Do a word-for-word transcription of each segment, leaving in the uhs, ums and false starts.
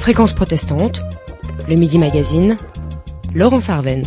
Fréquence protestante, le Midi Magazine, Laurence Arven.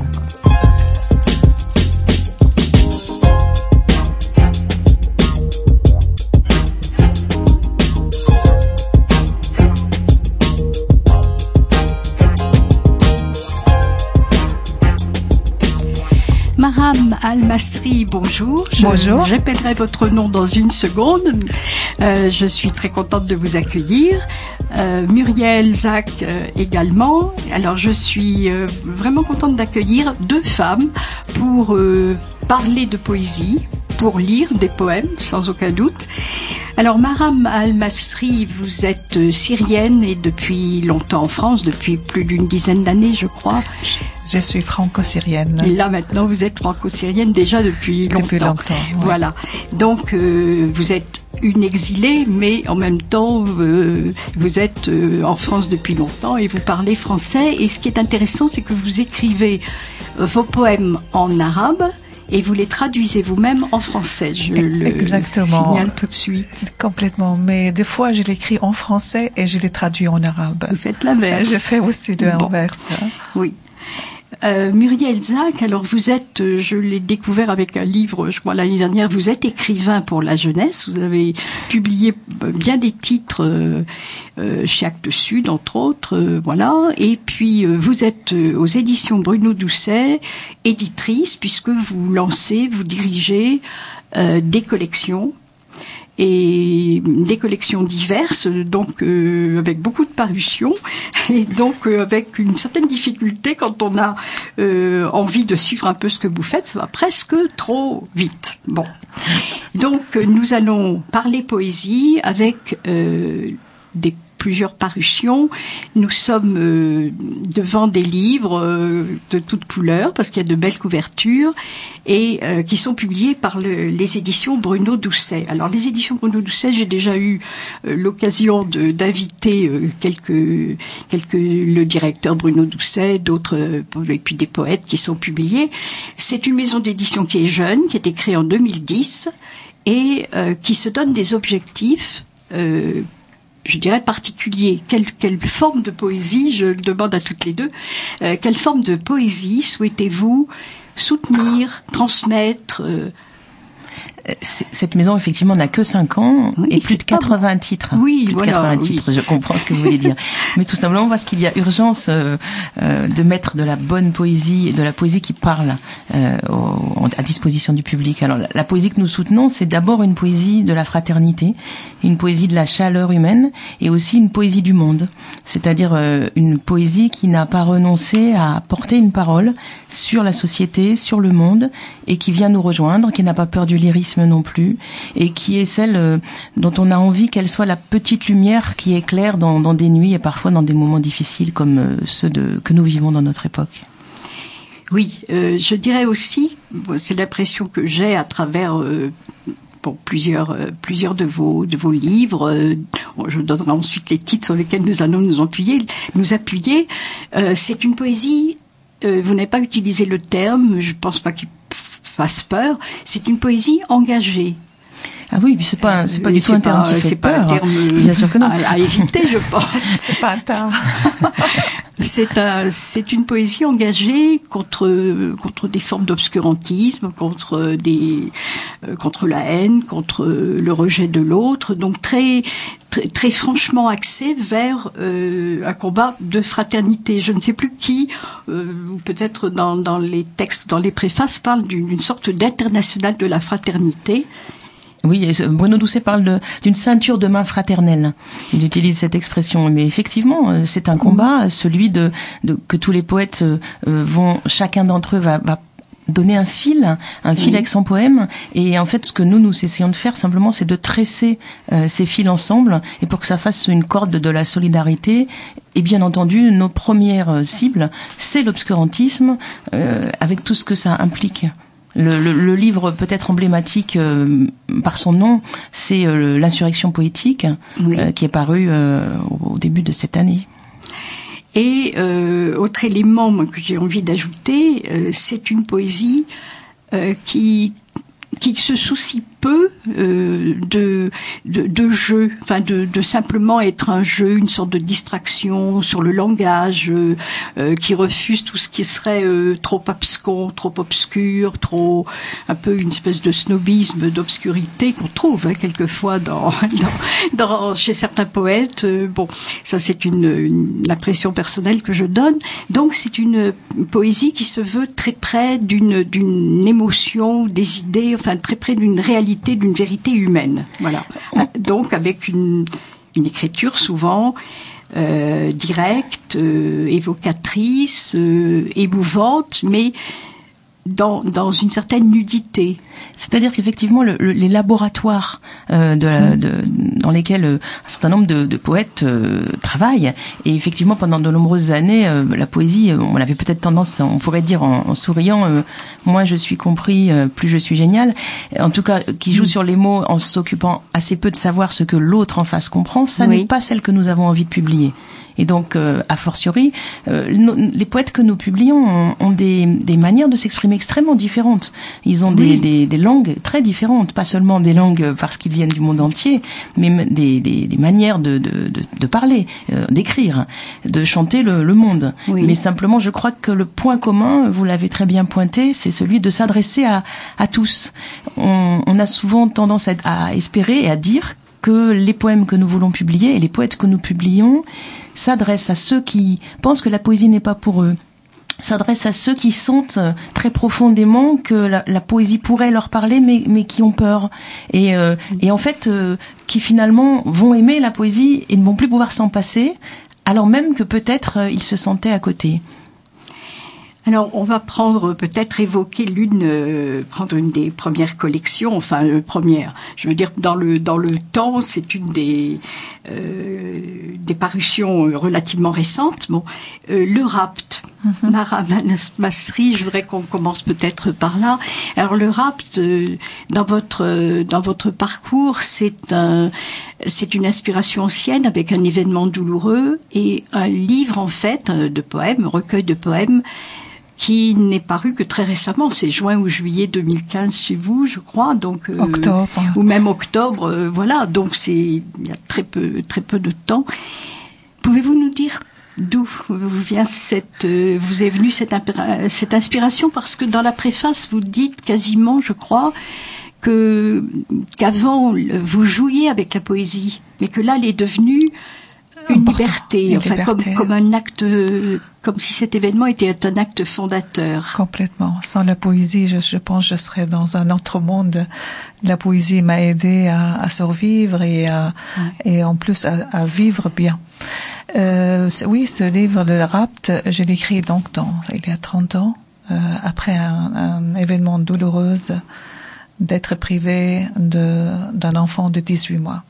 Maram Al-Masri, bonjour. Je, bonjour. J'appellerai votre nom dans une seconde. Euh, je suis très contente de vous accueillir. Euh, Muriel Zach euh, également. Alors je suis euh, vraiment contente d'accueillir deux femmes pour euh, parler de poésie, pour lire des poèmes, sans aucun doute. Alors Maram Al-Masri, vous êtes euh, syrienne et depuis longtemps en France, depuis plus d'une dizaine d'années, je crois. Je suis franco-syrienne. Et là maintenant, vous êtes franco-syrienne déjà depuis longtemps. Depuis longtemps, oui. Voilà. Donc euh, vous êtes une exilée, mais en même temps, euh, vous êtes euh, en France depuis longtemps et vous parlez français. Et ce qui est intéressant, c'est que vous écrivez euh, vos poèmes en arabe et vous les traduisez vous-même en français. Je le Exactement. signale tout de suite. Complètement. Mais des fois, je l'écris en français et je les traduis en arabe. Vous faites l'inverse. Je fais aussi l'inverse. Bon. Oui. Euh, Muriel Zach, alors vous êtes, euh, je l'ai découvert avec un livre, je crois l'année dernière, vous êtes écrivain pour la jeunesse, vous avez publié bien des titres euh, euh, chez Actes Sud, entre autres, euh, voilà, et puis euh, vous êtes euh, aux éditions Bruno Doucet, éditrice, puisque vous lancez, vous dirigez euh, des collections, et des collections diverses, donc euh, avec beaucoup de parutions, et donc euh, avec une certaine difficulté quand on a euh, envie de suivre un peu ce que vous faites, ça va presque trop vite. Bon, donc euh, nous allons parler poésie avec euh, des plusieurs parutions. Nous sommes euh, devant des livres euh, de toutes couleurs, parce qu'il y a de belles couvertures, et euh, qui sont publiés par le, les éditions Bruno Doucet. Alors, les éditions Bruno Doucet, j'ai déjà eu euh, l'occasion de, d'inviter euh, quelques, quelques, le directeur Bruno Doucet, d'autres, euh, et puis des poètes qui sont publiés. C'est une maison d'édition qui est jeune, qui a été créée en deux mille dix, et euh, qui se donne des objectifs euh, je dirais particulier. Quelle, quelle forme de poésie, je le demande à toutes les deux, euh, quelle forme de poésie souhaitez-vous soutenir, transmettre euh, Cette maison, effectivement, n'a que cinq ans oui, et plus de quatre-vingts titres. Oui, plus voilà, de quatre-vingts oui. titres, je comprends ce que vous voulez dire. Mais tout simplement parce qu'il y a urgence euh, euh, de mettre de la bonne poésie et de la poésie qui parle euh, au, à disposition du public. Alors, la, la poésie que nous soutenons, c'est d'abord une poésie de la fraternité, une poésie de la chaleur humaine et aussi une poésie du monde. C'est-à-dire euh, une poésie qui n'a pas renoncé à porter une parole sur la société, sur le monde et qui vient nous rejoindre, qui n'a pas peur du lyrisme non plus, et qui est celle euh, dont on a envie qu'elle soit la petite lumière qui éclaire dans, dans des nuits et parfois dans des moments difficiles comme euh, ceux de, que nous vivons dans notre époque. Oui, euh, je dirais aussi, c'est l'impression que j'ai à travers euh, bon, plusieurs, euh, plusieurs de vos, de vos livres, euh, je donnerai ensuite les titres sur lesquels nous allons nous appuyer, nous appuyer. Euh, c'est une poésie, euh, vous n'avez pas utilisé le terme, je ne pense pas qu'il fasse peur, c'est une poésie engagée. Ah oui, puis c'est pas, c'est pas du tout un terme qui fait c'est peur. C'est pas un terme Bien sûr que non. À, à éviter, je pense. C'est pas un terme. C'est un, c'est une poésie engagée contre, contre des formes d'obscurantisme, contre des, euh, contre la haine, contre le rejet de l'autre, donc très, très, très franchement axée vers euh, un combat de fraternité. Je ne sais plus qui, euh, ou peut-être dans, dans les textes, dans les préfaces, parle d'une, d'une sorte d'international de la fraternité. Oui, Bruno Doucet parle de, d'une ceinture de main fraternelle. Il utilise cette expression. Mais effectivement, c'est un combat, celui de, de que tous les poètes vont, chacun d'entre eux va, va donner un fil, un fil oui. avec son poème. Et en fait, ce que nous, nous essayons de faire, simplement, c'est de tresser euh, ces fils ensemble, et pour que ça fasse une corde de la solidarité. Et bien entendu, nos premières cibles, c'est l'obscurantisme, euh, avec tout ce que ça implique. Le, le, le livre peut-être emblématique euh, par son nom, c'est euh, l'insurrection poétique, oui. euh, qui est paru euh, au début de cette année. Et euh, autre élément moi, que j'ai envie d'ajouter, euh, c'est une poésie euh, qui qui se soucie peu euh, de, de de jeu, enfin de, de simplement être un jeu, une sorte de distraction sur le langage, euh, euh, qui refuse tout ce qui serait euh, trop abscon, trop obscur, trop un peu une espèce de snobisme, d'obscurité qu'on trouve hein, quelquefois dans, dans, dans chez certains poètes. Euh, bon, ça c'est une, une impression personnelle que je donne. Donc c'est une poésie qui se veut très près d'une d'une émotion, des idées, enfin très près d'une réalité, d'une vérité humaine. Voilà. Donc avec une une écriture souvent euh, directe, euh, évocatrice, euh, émouvante, mais dans dans une certaine nudité. C'est-à-dire qu'effectivement, le, le, les laboratoires euh, de, la, de, dans lesquels euh, un certain nombre de, de poètes euh, travaillent, et effectivement, pendant de nombreuses années, euh, la poésie, euh, on avait peut-être tendance, on pourrait dire en, en souriant, euh, moins je suis compris, euh, plus je suis génial. En tout cas, qui joue mmh. sur les mots en s'occupant assez peu de savoir ce que l'autre en face comprend, ça oui. n'est pas celle que nous avons envie de publier. Et donc, euh, a fortiori, euh, nos, les poètes que nous publions ont, ont des, des manières de s'exprimer extrêmement différentes. Ils ont des, oui. des, des langues très différentes, pas seulement des langues parce qu'ils viennent du monde entier, mais des, des, des manières de, de, de, de parler, euh, d'écrire, de chanter le, le monde. Oui. Mais simplement, je crois que le point commun, vous l'avez très bien pointé, c'est celui de s'adresser à, à tous. On, on a souvent tendance à, à espérer et à dire que les poèmes que nous voulons publier et les poètes que nous publions s'adressent à ceux qui pensent que la poésie n'est pas pour eux, s'adressent à ceux qui sentent très profondément que la, la poésie pourrait leur parler, mais, mais qui ont peur. Et, euh, et en fait, euh, qui finalement vont aimer la poésie et ne vont plus pouvoir s'en passer, alors même que peut-être euh, ils se sentaient à côté. Alors, on va prendre, peut-être évoquer l'une, euh, prendre une des premières collections, enfin, euh, première, je veux dire, dans le, dans le temps, c'est une des, euh, des parutions relativement récentes. Bon, euh, le Rapt, mm-hmm. Mara Masri, je voudrais qu'on commence peut-être par là. Alors, le Rapt, euh, dans votre, euh, dans votre parcours, c'est un, c'est une inspiration ancienne avec un événement douloureux et un livre, en fait, de poèmes, un recueil de poèmes, qui n'est paru que très récemment, c'est juin ou juillet deux mille quinze chez vous, je crois, donc euh, octobre, ou même octobre, euh, voilà, donc c'est il y a très peu très peu de temps. Pouvez-vous nous dire d'où vient cette euh, vous est venue cette cette inspiration, parce que dans la préface vous dites quasiment, je crois, que qu'avant vous jouiez avec la poésie, mais que là elle est devenue une liberté, une enfin liberté. comme comme un acte, comme si cet événement était un acte fondateur. Complètement. Sans la poésie, je, je pense, je serais dans un autre monde. La poésie m'a aidé à, à survivre et à, ouais. et en plus à, à vivre bien. Euh, oui, ce livre, le Rapt, je l'ai écrit donc dans il y a trente ans, euh, après un, un événement douloureux d'être privé de d'un enfant de dix-huit mois.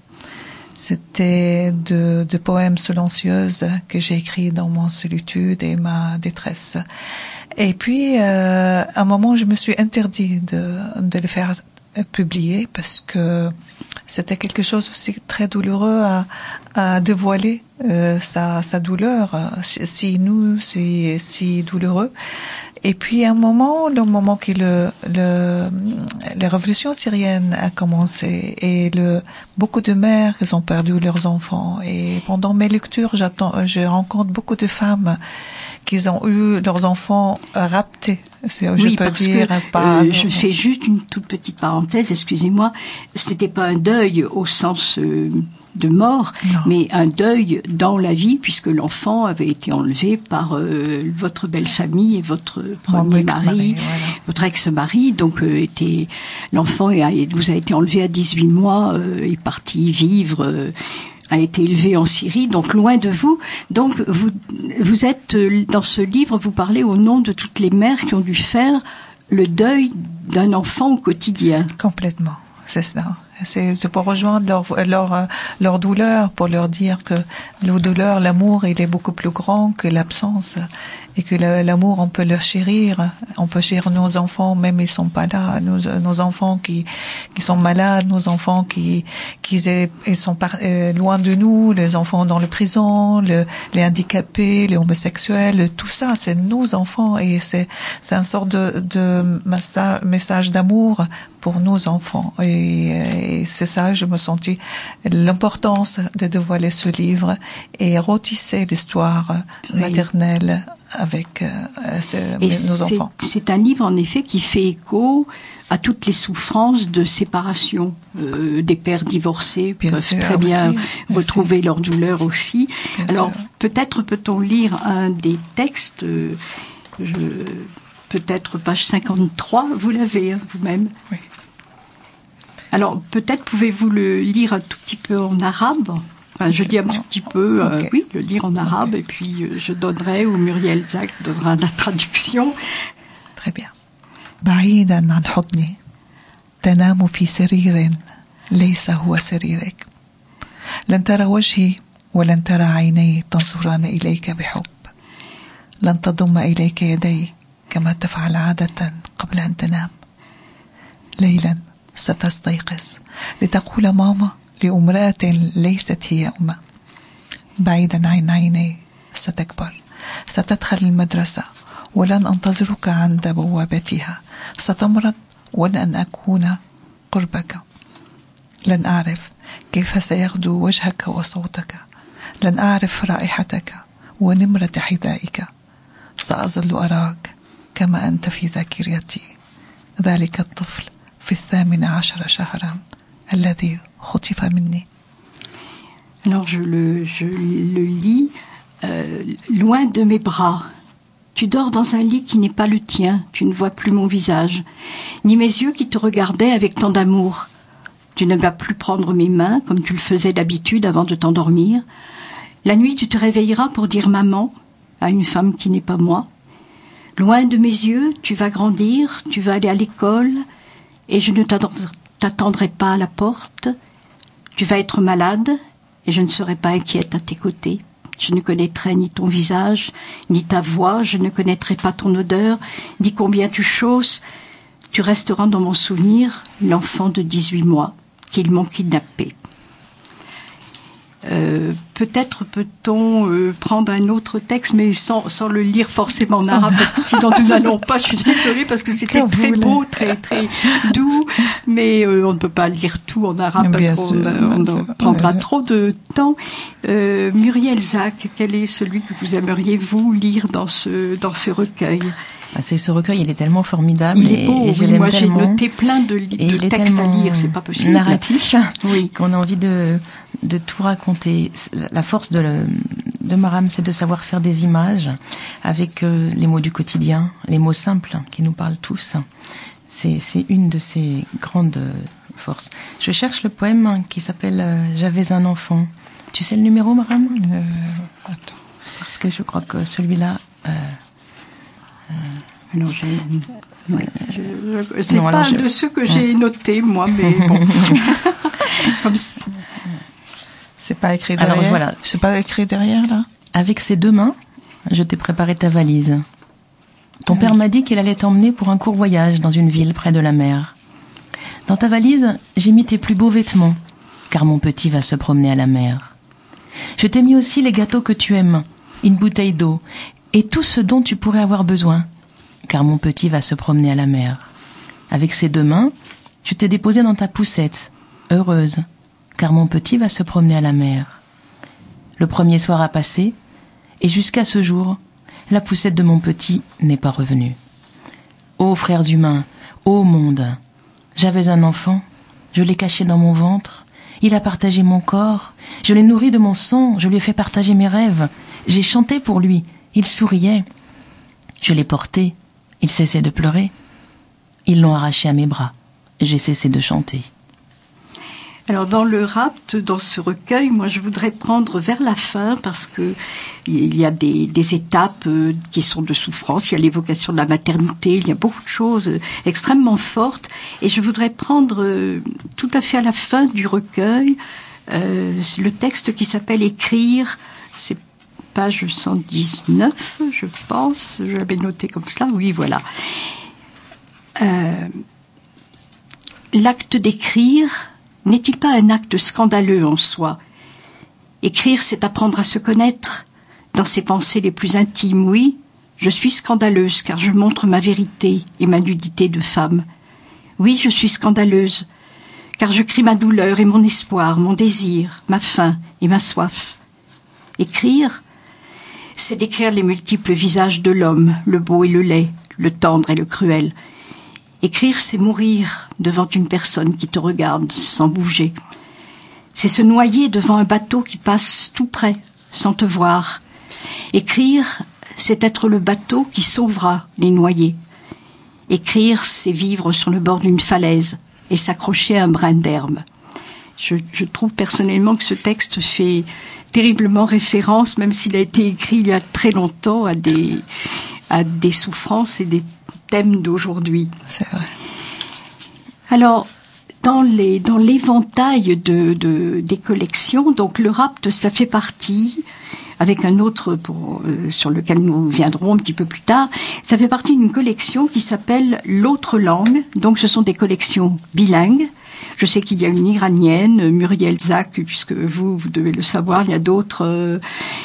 C'était de, de poèmes silencieuses que j'ai écrits dans mon solitude et ma détresse. Et puis, euh, à un moment, je me suis interdit de, de le faire publier parce que c'était quelque chose aussi très douloureux à, à dévoiler euh, sa, sa douleur, si nous, si, si douloureux. Et puis, à un moment, le moment que le, le, la révolution syrienne a commencé et le, beaucoup de mères, elles ont perdu leurs enfants. Et pendant mes lectures, j'attends, je rencontre beaucoup de femmes qui ont eu leurs enfants raptés. Je oui, peux parce dire, que pas, euh, je fais juste une toute petite parenthèse, excusez-moi. C'était pas un deuil au sens euh, de mort, non. mais un deuil dans la vie, puisque l'enfant avait été enlevé par euh, votre belle famille et votre premier ex-mari, mari, voilà. votre ex-mari. Donc, euh, était l'enfant a, vous a été enlevé à dix-huit mois, euh, est parti vivre. Euh, a été élevé en Syrie, donc loin de vous. Donc vous vous êtes dans ce livre, vous parlez au nom de toutes les mères qui ont dû faire le deuil d'un enfant au quotidien. Complètement, c'est ça. C'est, c'est pour rejoindre leur, leur, leur douleur, pour leur dire que la douleur, l'amour, il est beaucoup plus grand que l'absence. Et que l'amour, on peut le chérir. On peut chérir nos enfants, même ils sont pas là. Nos, nos enfants qui, qui sont malades, nos enfants qui, qui ils sont par, euh, loin de nous, les enfants dans le prison, le, les handicapés, les homosexuels, tout ça, c'est nos enfants. Et c'est, c'est un sort de, de message, message d'amour pour nos enfants. Et, et c'est ça, je me sentis l'importance de dévoiler ce livre et retisser l'histoire oui. maternelle avec euh, ce, nos c'est, enfants. C'est un livre, en effet, qui fait écho à toutes les souffrances de séparation euh, des pères divorcés bien peuvent sûr, très bien aussi, retrouver aussi. leur douleur aussi. Bien Alors, sûr. peut-être peut-on lire un des textes, euh, je, peut-être page cinquante-trois, vous l'avez hein, vous-même. Oui. Alors, peut-être pouvez-vous le lire un tout petit peu en arabe. Enfin, je dis un petit peu, euh, okay. oui, le lire en arabe, okay. Et puis euh, je donnerai, ou Muriel Zak donnera la traduction. Très bien. بعيدا عن حضني تنام في سرير ليس هو سريرك لن ترى وجهي ولن ترى عيني تنظران إليك بحب لن تضم إليك يدي كما تفعل عادة قبل أن تنام ليلا ستستيقظ لتقول ماما لامرأة ليست هي أمه بعيدا عن عيني ستكبر ستدخل المدرسة ولن أنتظرك عند بوابتها ستمرض ولن أكون قربك لن أعرف كيف سيغدو وجهك وصوتك لن أعرف رائحتك ونمرة حذائك سأظل أراك كما أنت في ذاكرتي ذلك الطفل في الثامن عشر شهرا الذي خطف مني. Alors je le, je le lis euh, loin de mes bras. Tu dors dans un lit qui n'est pas le tien, tu ne vois plus mon visage, ni mes yeux qui te regardaient avec tant d'amour. Tu ne vas plus prendre mes mains comme tu le faisais d'habitude avant de t'endormir. La nuit, tu te réveilleras pour dire maman à une femme qui n'est pas moi. Loin de mes yeux, tu vas grandir, tu vas aller à l'école et je ne t'attendrai pas à la porte. Tu vas être malade et je ne serai pas inquiète à tes côtés. Je ne connaîtrai ni ton visage, ni ta voix, je ne connaîtrai pas ton odeur, ni combien tu chausses. Tu resteras dans mon souvenir, l'enfant de dix-huit mois, qu'ils m'ont kidnappé. Euh, peut-être peut-on euh, prendre un autre texte, mais sans, sans le lire forcément en arabe, parce que sinon nous n'allons pas, je suis désolée, parce que c'était très beau, très très doux, mais euh, on ne peut pas lire tout en arabe, parce bien qu'on sûr, on, on prendra trop de temps. Euh, Muriel Zak, quel est celui que vous aimeriez, vous, lire dans ce, dans ce recueil ? C'est ce recueil, il est tellement formidable. Il est beau, et, et je oui, l'aime moi tellement. J'ai noté plein de, de textes à lire, c'est pas possible. Narratif, oui. Qu'on a envie de, de tout raconter. La force de, le, de Maram, c'est de savoir faire des images avec euh, les mots du quotidien, les mots simples qui nous parlent tous. C'est, c'est une de ses grandes forces. Je cherche le poème qui s'appelle euh, J'avais un enfant. Tu sais le numéro, Maram ? euh, Attends. Parce que je crois que celui-là... Euh, Alors, j'ai, ouais, je, je, c'est non, pas je... de ceux que j'ai notés, moi, mais bon. Comme c'est pas écrit derrière. Alors, voilà. C'est pas écrit derrière, là. Avec ses deux mains, je t'ai préparé ta valise. Ton ah, père oui. m'a dit qu'il allait t'emmener pour un court voyage dans une ville près de la mer. Dans ta valise, j'ai mis tes plus beaux vêtements, car mon petit va se promener à la mer. Je t'ai mis aussi les gâteaux que tu aimes, une bouteille d'eau, et tout ce dont tu pourrais avoir besoin, car mon petit va se promener à la mer. Avec ses deux mains, je t'ai déposé dans ta poussette, heureuse, car mon petit va se promener à la mer. Le premier soir a passé, et jusqu'à ce jour, la poussette de mon petit n'est pas revenue. Ô frères humains, ô monde, j'avais un enfant, je l'ai caché dans mon ventre, il a partagé mon corps, je l'ai nourri de mon sang, je lui ai fait partager mes rêves, j'ai chanté pour lui, il souriait. Je l'ai porté. Il cessait de pleurer. Ils l'ont arraché à mes bras. J'ai cessé de chanter. Alors dans le rapt, dans ce recueil, moi je voudrais prendre vers la fin parce que il y a des, des étapes euh, qui sont de souffrance, il y a l'évocation de la maternité, il y a beaucoup de choses euh, extrêmement fortes et je voudrais prendre euh, tout à fait à la fin du recueil euh, le texte qui s'appelle Écrire, c'est page cent dix-neuf je pense, je l'avais noté comme ça, oui voilà. Euh, l'acte d'écrire n'est-il pas un acte scandaleux en soi? Écrire, c'est apprendre à se connaître dans ses pensées les plus intimes. Oui, je suis scandaleuse car je montre ma vérité et ma nudité de femme. Oui, je suis scandaleuse car je crie ma douleur et mon espoir, mon désir, ma faim et ma soif. Écrire, c'est décrire les multiples visages de l'homme, le beau et le laid, le tendre et le cruel. Écrire, c'est mourir devant une personne qui te regarde sans bouger. C'est se noyer devant un bateau qui passe tout près, sans te voir. Écrire, c'est être le bateau qui sauvera les noyés. Écrire, c'est vivre sur le bord d'une falaise et s'accrocher à un brin d'herbe. Je, je trouve personnellement que ce texte fait terriblement référence, même s'il a été écrit il y a très longtemps, à des, à des souffrances et des thème d'aujourd'hui. C'est vrai. Alors, dans les dans l'éventail de, de des collections, donc le rapt, ça fait partie, avec un autre pour euh, sur lequel nous viendrons un petit peu plus tard, ça fait partie d'une collection qui s'appelle l'autre langue. Donc, ce sont des collections bilingues. Je sais qu'il y a une iranienne, Muriel Zak, puisque vous vous devez le savoir. Il y a d'autres. Euh,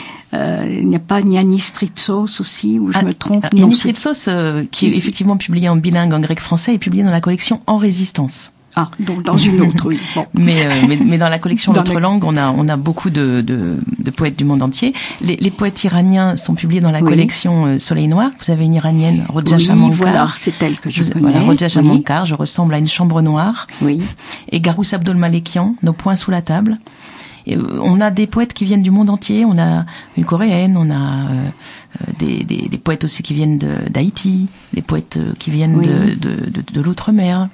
Euh, il n'y a pas Yannis Stritsos aussi, ou je ah, me trompe? Yannis Stritsos, euh, qui est effectivement publié en bilingue en grec-français, est publié dans la collection En Résistance. Ah, donc dans une autre, oui. Bon. mais, euh, mais, mais dans la collection L'autre la... langue, on a, on a beaucoup de, de, de poètes du monde entier. Les, les poètes iraniens sont publiés dans la oui. collection euh, Soleil Noir. Vous avez une iranienne, Rodja oui, Shamankar. Voilà, c'est elle que je Vous, connais. Voilà, Rodja Shamankar, oui. Je ressemble à une chambre noire. Oui. Et Garous Abdol-Malekian, Nos poings sous la table. Et on a des poètes qui viennent du monde entier. On a une coréenne, on a euh, des, des, des poètes aussi qui viennent de, d'Haïti, des poètes qui viennent oui. de, de, de, de l'outre-mer.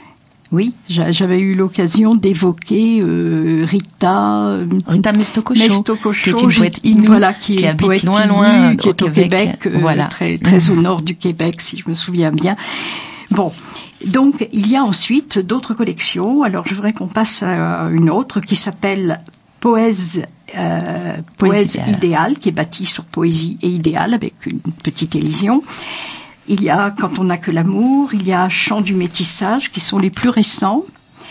Oui, j'avais eu l'occasion d'évoquer euh, Rita Rita Mestokosho, Mestokosho, qui est une poète inoue, voilà, qui, qui est habite loin, inoue, loin, qui est au Québec, Québec, euh, voilà. très, très mmh. au nord du Québec, si je me souviens bien. Bon, donc il y a ensuite d'autres collections. Alors je voudrais qu'on passe à une autre qui s'appelle Poèse, euh, Poèse idéale. idéale, qui est bâtie sur poésie et idéal, avec une petite élision. Il y a Quand on n'a que l'amour, il y a Chant du métissage, qui sont les plus récents.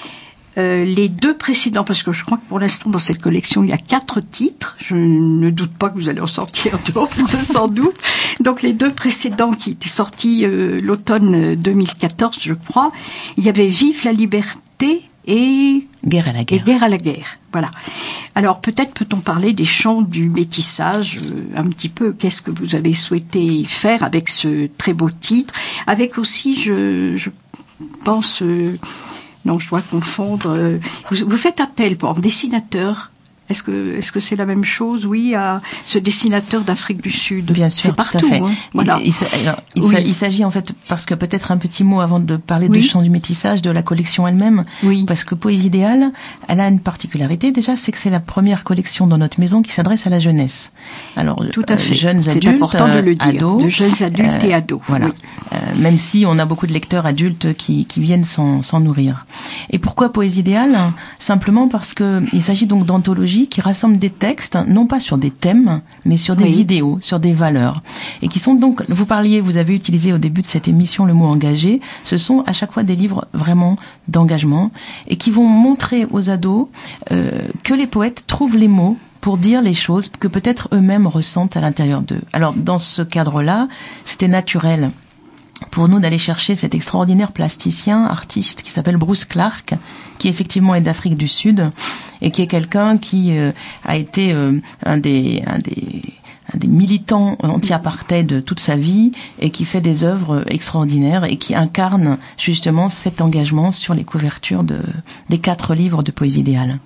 Euh, les deux précédents, parce que je crois que pour l'instant dans cette collection il y a quatre titres, je ne doute pas que vous allez en sortir d'autres sans doute. Donc les deux précédents qui étaient sortis euh, l'automne deux mille quatorze je crois, il y avait Vive la liberté et Guerre à la guerre. Et guerre à la guerre. Voilà. Alors peut-être peut-on parler des chants du métissage euh, un petit peu. Qu'est-ce que vous avez souhaité faire avec ce très beau titre, avec aussi, je, je pense, euh, non, je dois confondre. Euh, vous, vous faites appel pour un dessinateur. Est-ce que est-ce que c'est la même chose, oui, à ce dessinateur d'Afrique du Sud? Bien sûr, c'est partout. Tout à fait. Hein, voilà. Il, il, alors, il, oui. il s'agit en fait, parce que peut-être un petit mot avant de parler oui. de Chant du métissage, de la collection elle-même, oui. parce que Poésie idéale, elle a une particularité déjà, c'est que c'est la première collection dans notre maison qui s'adresse à la jeunesse. Alors, tout à fait. Euh, jeunes c'est adultes, important de le dire. ados, de jeunes adultes euh, et ados. Voilà. Oui. Euh, même si on a beaucoup de lecteurs adultes qui, qui viennent s'en, s'en nourrir. Et pourquoi Poésie idéale? Simplement parce que il s'agit donc d'anthologies qui rassemblent des textes, non pas sur des thèmes, mais sur des oui. idéaux, sur des valeurs. Et qui sont donc, vous parliez, vous avez utilisé au début de cette émission le mot engagé, ce sont à chaque fois des livres vraiment d'engagement, et qui vont montrer aux ados euh, que les poètes trouvent les mots pour dire les choses que peut-être eux-mêmes ressentent à l'intérieur d'eux. Alors, dans ce cadre-là, c'était naturel pour nous d'aller chercher cet extraordinaire plasticien, artiste qui s'appelle Bruce Clark, qui effectivement est d'Afrique du Sud et qui est quelqu'un qui euh, a été euh, un des un des un des militants anti-apartheid toute sa vie et qui fait des œuvres extraordinaires et qui incarne justement cet engagement sur les couvertures de des quatre livres de Poésie idéale.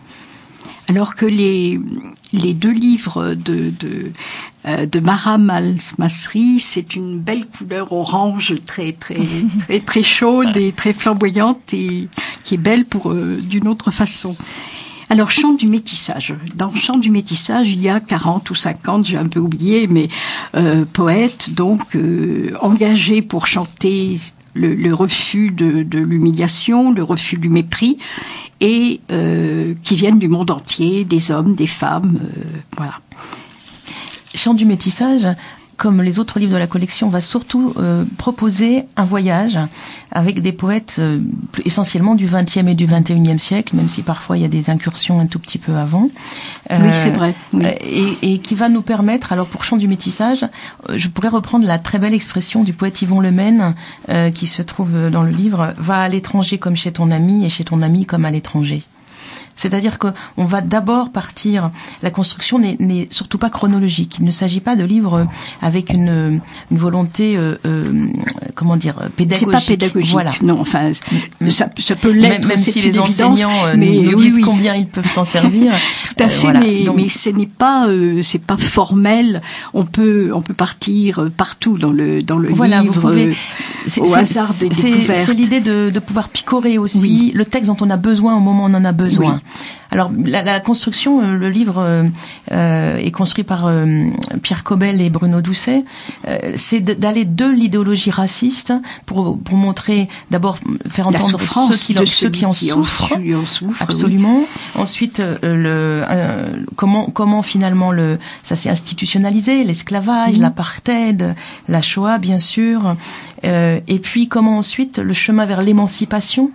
Alors que les les deux livres de de euh, de Maram Al-Masri, c'est une belle couleur orange très très très très chaude et très flamboyante et qui est belle pour euh, d'une autre façon. Alors, chant du métissage. Dans chant du métissage, il y a quarante ou cinquante, j'ai un peu oublié, mais euh, poètes, donc, euh, engagés pour chanter le, le refus de, de l'humiliation, le refus du mépris, et euh, qui viennent du monde entier, des hommes, des femmes, euh, voilà. Chant du métissage, comme les autres livres de la collection, va surtout euh, proposer un voyage avec des poètes euh, essentiellement du vingtième et du vingt et unième siècle, même si parfois il y a des incursions un tout petit peu avant. Euh, oui, c'est vrai. Oui. Et, et qui va nous permettre, alors pour Chant du métissage, euh, je pourrais reprendre la très belle expression du poète Yvon Lemaine, euh, qui se trouve dans le livre, « Va à l'étranger comme chez ton ami et chez ton ami comme à l'étranger ». C'est-à-dire qu'on va d'abord partir, la construction n'est, n'est surtout pas chronologique. Il ne s'agit pas de livres avec une, une volonté, euh, euh, comment dire, pédagogique. C'est pas pédagogique, voilà. Non, enfin, ça, ça peut l'être, même, même c'est si une les évidence, enseignants euh, mais nous oui, disent oui. combien ils peuvent s'en servir. Tout à fait, euh, voilà. mais, Donc, mais ce n'est pas, euh, c'est pas formel. On peut, on peut partir partout dans le, dans le voilà, livre, vous pouvez, euh, c'est, au c'est, hasard des c'est, découvertes. C'est l'idée de, de pouvoir picorer aussi oui. le texte dont on a besoin au moment où on en a besoin. Oui. Alors la, la construction, le livre euh, euh, est construit par euh, Pierre Cobel et Bruno Doucet. Euh, c'est d'aller de l'idéologie raciste pour pour montrer d'abord faire entendre ceux qui, ceux, ceux qui en qui souffrent, en souffrent absolument. Oui. Ensuite euh, le euh, comment comment finalement le ça s'est institutionnalisé, l'esclavage, mmh. l'apartheid, la Shoah bien sûr, euh, et puis comment ensuite le chemin vers l'émancipation.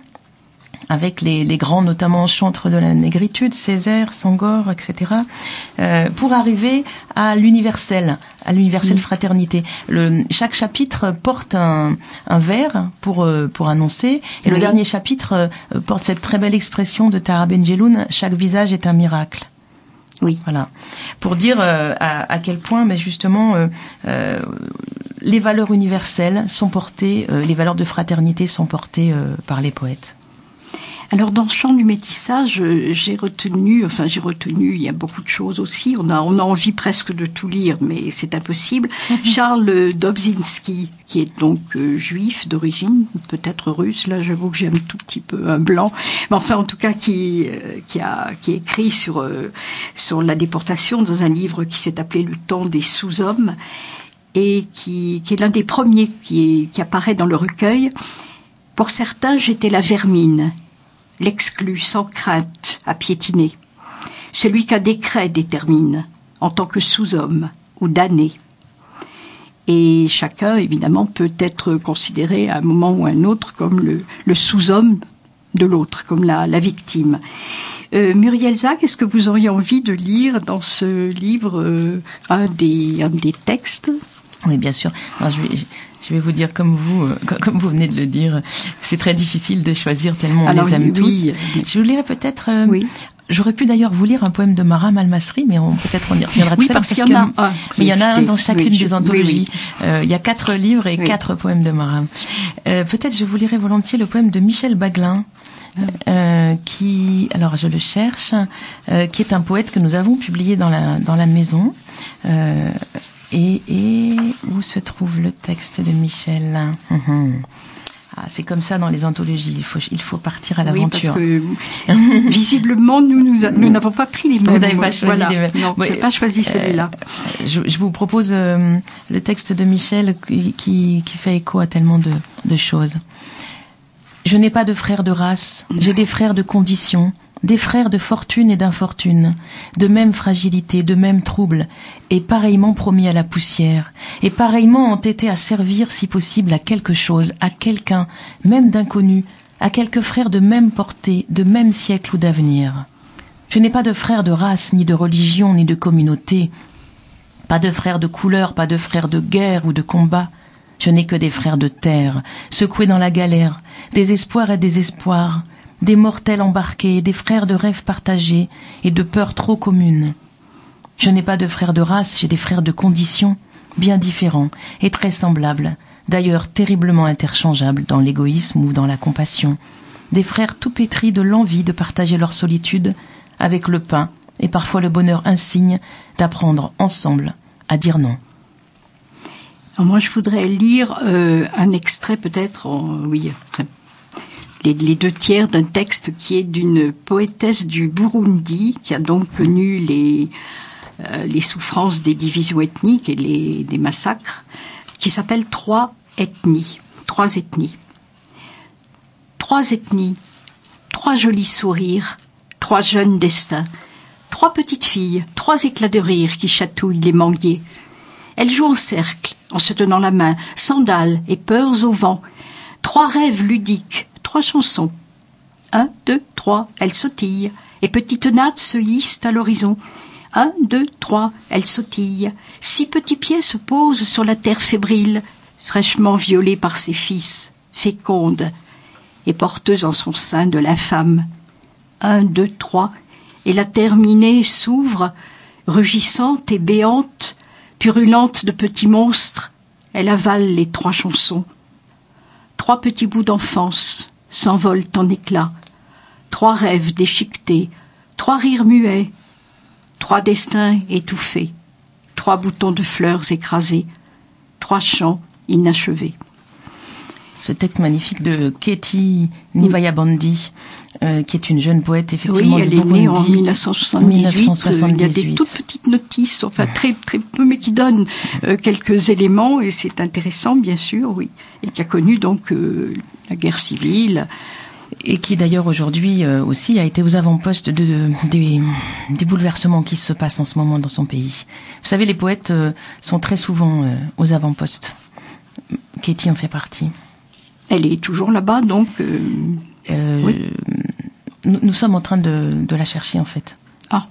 Avec les, les grands, notamment chantres de la négritude, Césaire, Senghor, et cetera, euh, pour arriver à l'universel, à l'universelle mmh. fraternité. Le, chaque chapitre porte un, un vers pour pour annoncer, et oui. le dernier chapitre euh, porte cette très belle expression de Tara Benjeloun, chaque visage est un miracle. Oui, voilà, pour dire euh, à, à quel point, mais justement, euh, euh, les valeurs universelles sont portées, euh, les valeurs de fraternité sont portées euh, par les poètes. Alors dans Chant du métissage, j'ai retenu, enfin j'ai retenu, il y a beaucoup de choses aussi. On a, on a envie presque de tout lire, mais c'est impossible. Mm-hmm. Charles Dobzhinsky, qui est donc euh, juif d'origine, peut-être russe. Là, j'avoue que j'ai un tout petit peu un blanc, mais enfin en tout cas qui euh, qui a qui écrit sur euh, sur la déportation dans un livre qui s'est appelé Le temps des sous-hommes et qui qui est l'un des premiers qui est, qui apparaît dans le recueil. Pour certains, j'étais la vermine. L'exclu sans crainte à piétiner, celui qu'un décret détermine en tant que sous-homme ou damné. Et chacun, évidemment, peut être considéré à un moment ou à un autre comme le, le sous-homme de l'autre, comme la, la victime. Euh, Muriel Zac, est-ce que vous auriez envie de lire dans ce livre euh, un des, un des textes ? Oui, bien sûr. Alors, je vais, je vais vous dire comme vous, euh, comme vous venez de le dire, c'est très difficile de choisir tellement on Alors, les aime oui, tous. Oui. Je vous lirai peut-être. Euh, oui. J'aurais pu d'ailleurs vous lire un poème de Maram Al-Masri, mais on, peut-être on y reviendra oui, tout à l'heure. parce qu'il y en a un. Mais il y en a un dans chacune oui, des anthologies. Oui, oui. Euh, il y a quatre livres et oui. quatre poèmes de Maram. Euh, peut-être je vous lirai volontiers le poème de Michel Baglin. Euh, qui, alors je le cherche, euh, qui est un poète que nous avons publié dans la dans la maison. Euh, Et, et où se trouve le texte de Michel ? Mmh. Ah, c'est comme ça dans les anthologies. Il faut, il faut partir à l'aventure. Oui, parce que visiblement, nous, nous, a, nous n'avons pas pris les mêmes. Vous n'avez pas choisi voilà. les mêmes. Non, oui, je n'ai pas choisi celui-là. Euh, je, je vous propose euh, le texte de Michel qui, qui, qui fait écho à tellement de, de choses. Je n'ai pas de frères de race, j'ai des frères de condition. Des frères de fortune et d'infortune, de même fragilité, de même trouble, et pareillement promis à la poussière, et pareillement entêtés à servir, si possible, à quelque chose, à quelqu'un, même d'inconnu, à quelques frères de même portée, de même siècle ou d'avenir. Je n'ai pas de frères de race, ni de religion, ni de communauté, pas de frères de couleur, pas de frères de guerre ou de combat. Je n'ai que des frères de terre, secoués dans la galère, des espoirs et des espoirs, des mortels embarqués, des frères de rêves partagés et de peurs trop communes. Je n'ai pas de frères de race, j'ai des frères de condition, bien différents et très semblables, d'ailleurs terriblement interchangeables dans l'égoïsme ou dans la compassion. Des frères tout pétris de l'envie de partager leur solitude avec le pain et parfois le bonheur insigne d'apprendre ensemble à dire non. Alors moi, je voudrais lire euh, un extrait peut-être, en, oui, les, les deux tiers d'un texte qui est d'une poétesse du Burundi, qui a donc connu les, euh, les souffrances des divisions ethniques et les, des massacres, qui s'appelle Trois ethnies. Trois ethnies. Trois ethnies, trois jolis sourires, trois jeunes destins, trois petites filles, trois éclats de rire qui chatouillent les manguiers. Elles jouent en cercle, en se tenant la main, sandales et peurs au vent. Trois rêves ludiques, trois chansons. Un, deux, trois, elles sautillent, et petites nattes se hissent à l'horizon. Un, deux, trois, elles sautillent. Six petits pieds se posent sur la terre fébrile, fraîchement violée par ses fils, féconde, et porteuse en son sein de l'infâme. Un, deux, trois, et la terre minée s'ouvre, rugissante et béante, purulente de petits monstres, elle avale les trois chansons. Trois petits bouts d'enfance s'envolent en éclats, trois rêves déchiquetés, trois rires muets, trois destins étouffés, trois boutons de fleurs écrasés, trois chants inachevés. Ce texte magnifique de Katie Nivayabandi, euh, qui est une jeune poète effectivement oui, elle du est Burundi, née en mille neuf cent soixante-dix-huit. mille neuf cent soixante-dix-huit. Il y a des toutes petites notices, enfin très très peu, mais qui donnent euh, quelques éléments et c'est intéressant bien sûr, oui, et qui a connu donc euh, la guerre civile. Et qui d'ailleurs aujourd'hui euh, aussi a été aux avant-postes de, de, des, des bouleversements qui se passent en ce moment dans son pays. Vous savez, les poètes euh, sont très souvent euh, aux avant-postes. Katie en fait partie. Elle est toujours là-bas, donc... Euh, euh, oui. nous, nous sommes en train de, de la chercher, en fait. Ah.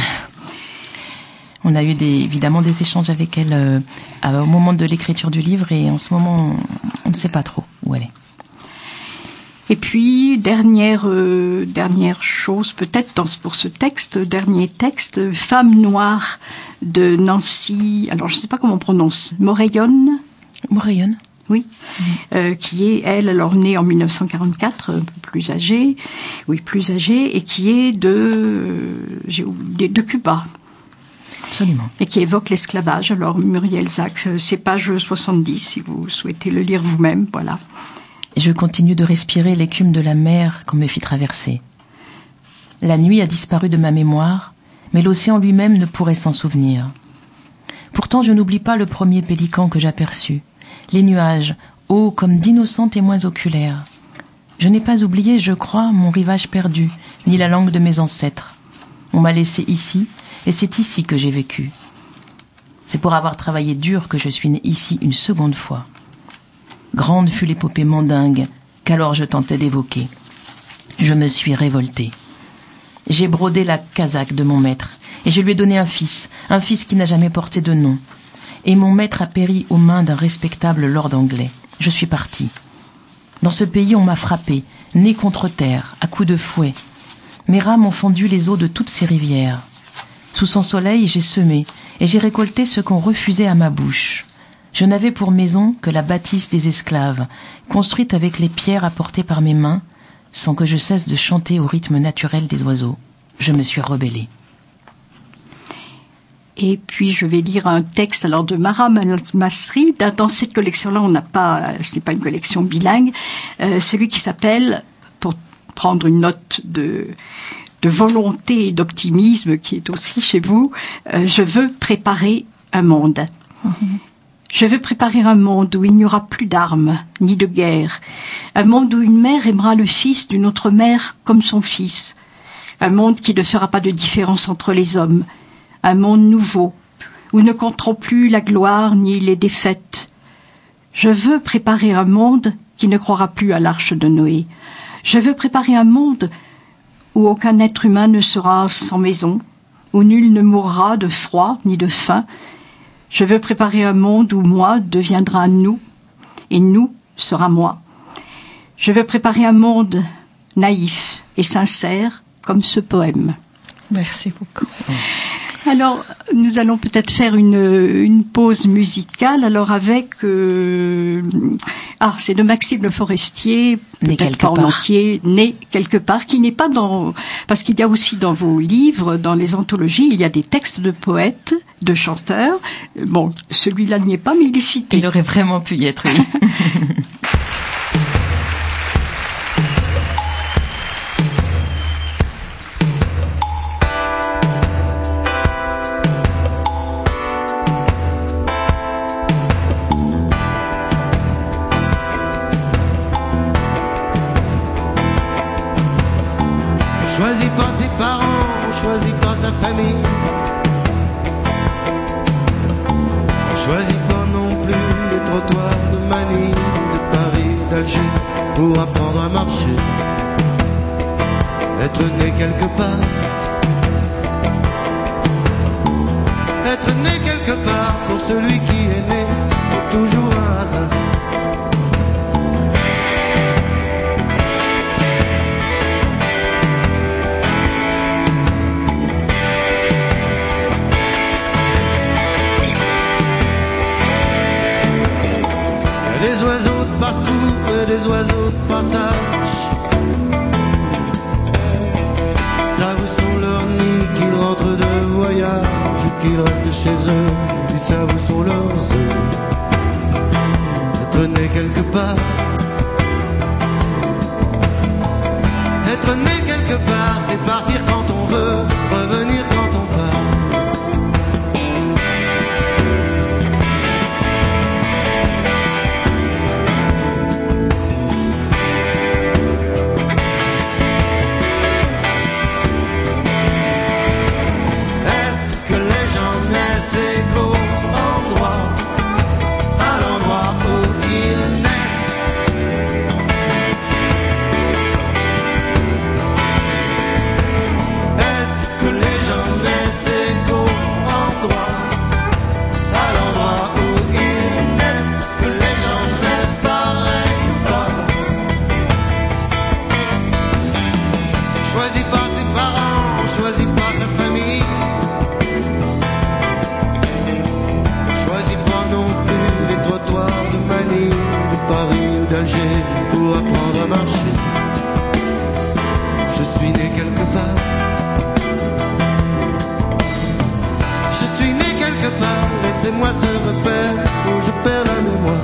On a eu des, évidemment des échanges avec elle euh, au moment de l'écriture du livre, et en ce moment, on, on ne sait pas trop où elle est. Et puis, dernière, euh, dernière chose, peut-être dans, pour ce texte, dernier texte, Femme noire de Nancy, alors je ne sais pas comment on prononce, Moreyon. Moreyon. Oui, mmh. euh, qui est, elle, alors née en mille neuf cent quarante-quatre, un peu plus âgée, oui, plus âgée, et qui est de, euh, j'ai oublié, de Cuba. Absolument. Et qui évoque l'esclavage. Alors, Muriel Zach, c'est page soixante-dix, si vous souhaitez le lire vous-même, voilà. Je continue de respirer l'écume de la mer qu'on me fit traverser. La nuit a disparu de ma mémoire, mais l'océan lui-même ne pourrait s'en souvenir. Pourtant, je n'oublie pas le premier pélican que j'aperçus. Les nuages, hauts comme d'innocents témoins oculaires. Je n'ai pas oublié, je crois, mon rivage perdu, ni la langue de mes ancêtres. On m'a laissé ici, et c'est ici que j'ai vécu. C'est pour avoir travaillé dur que je suis née ici une seconde fois. Grande fut l'épopée mandingue qu'alors je tentais d'évoquer. Je me suis révoltée. J'ai brodé la casaque de mon maître, et je lui ai donné un fils, un fils qui n'a jamais porté de nom. Et mon maître a péri aux mains d'un respectable lord anglais. Je suis partie. Dans ce pays, on m'a frappé, nez contre terre, à coups de fouet. Mes rames ont fendu les eaux de toutes ces rivières. Sous son soleil, j'ai semé, et j'ai récolté ce qu'on refusait à ma bouche. Je n'avais pour maison que la bâtisse des esclaves, construite avec les pierres apportées par mes mains, sans que je cesse de chanter au rythme naturel des oiseaux. Je me suis rebellée. Et puis je vais lire un texte alors de Mara Masri. Dans cette collection-là, on n'a pas, c'est pas une collection bilingue, euh, celui qui s'appelle, pour prendre une note de de volonté et d'optimisme qui est aussi chez vous, euh, je veux préparer un monde. Mm-hmm. Je veux préparer un monde où il n'y aura plus d'armes, ni de guerre. Un monde où une mère aimera le fils d'une autre mère comme son fils. Un monde qui ne fera pas de différence entre les hommes. Un monde nouveau, où ne compteront plus la gloire ni les défaites. Je veux préparer un monde qui ne croira plus à l'arche de Noé. Je veux préparer un monde où aucun être humain ne sera sans maison, où nul ne mourra de froid ni de faim. Je veux préparer un monde où moi deviendra nous, et nous sera moi. Je veux préparer un monde naïf et sincère, comme ce poème. Merci beaucoup. Alors, nous allons peut-être faire une, une pause musicale, alors avec... Euh, ah, c'est de Maxime Le Forestier, peut-être pas en entier, Né quelque part, qui n'est pas dans... Parce qu'il y a aussi dans vos livres, dans les anthologies, il y a des textes de poètes, de chanteurs. Bon, celui-là n'y est pas, mais il est cité. Il aurait vraiment pu y être, oui. choisit pas ses parents, choisit pas sa famille, choisit pas non plus les trottoirs de Manille, de Paris, d'Alger, pour apprendre à marcher, être né quelque part, être né quelque part, pour celui qui est né, c'est toujours un hasard. Des oiseaux de basse-cour et des oiseaux de passage savent où sont leurs nids, qu'ils rentrent de voyage ou qu'ils restent chez eux. Ils savent où sont leurs œufs. Être né quelque part, être né quelque part, c'est partir quand on veut, revenir quand on part. Pour apprendre à marcher, je suis né quelque part, je suis né quelque part, laissez-moi ce repère où je perds la mémoire.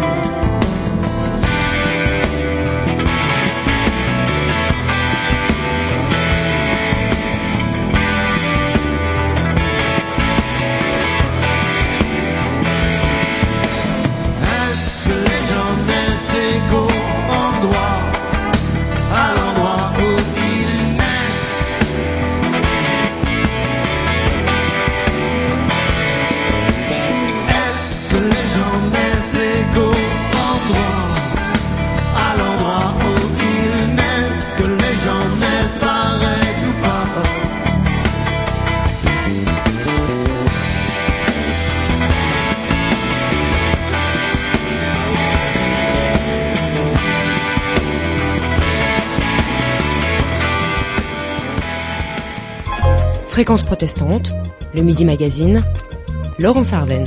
Fréquence protestante, le Midi Magazine, Laurence Arven.